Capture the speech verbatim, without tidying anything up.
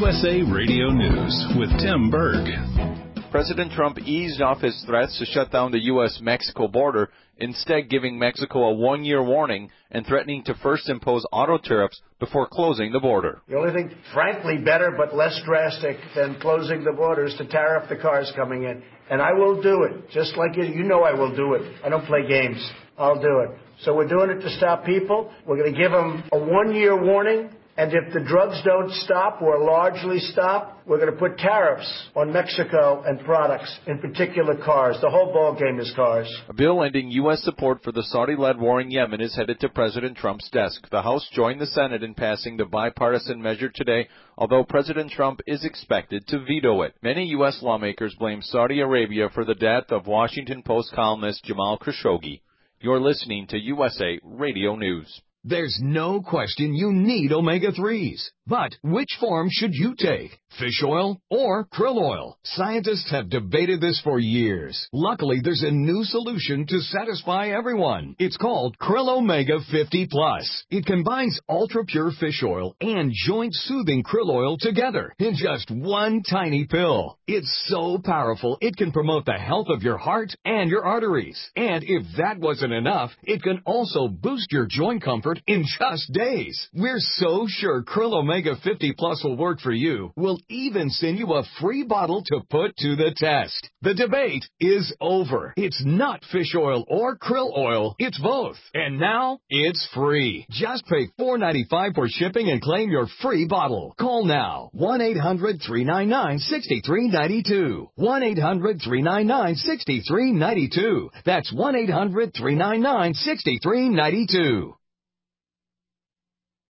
S A Radio News with Tim Berg. President Trump eased off his threats to shut down the U S Mexico border, instead giving Mexico a one-year warning and threatening to first impose auto tariffs before closing the border. The only thing, frankly, better but less drastic than closing the border is to tariff the cars coming in. And I will do it, just like you, you know I will do it. I don't play games. I'll do it. So we're doing it to stop people. We're going to give them a one-year warning. And if the drugs don't stop or largely stop, we're going to put tariffs on Mexico and products, in particular cars. The whole ball game is cars. A bill ending U S support for the Saudi-led war in Yemen is headed to President Trump's desk. The House joined the Senate in passing the bipartisan measure today, although President Trump is expected to veto it. Many U S lawmakers blame Saudi Arabia for the death of Washington Post columnist Jamal Khashoggi. You're listening to U S A Radio News. There's no question you need omega threes. But which form should you take? Fish oil or krill oil? Scientists have debated this for years. Luckily, there's a new solution to satisfy everyone. It's called Krill Omega fifty plus. It combines ultra-pure fish oil and joint-soothing krill oil together in just one tiny pill. It's so powerful, it can promote the health of your heart and your arteries. And if that wasn't enough, it can also boost your joint comfort in just days. We're so sure Krill Omega fifty plus will work for you. We'll even send you a free bottle to put to the test. The debate is over. It's not fish oil or krill oil. It's both. And now it's free. Just pay four dollars and ninety-five cents for shipping and claim your free bottle. Call now. one eight hundred three nine nine six three nine two. one eight hundred three nine nine six three nine two. That's one eight hundred three nine nine six three nine two.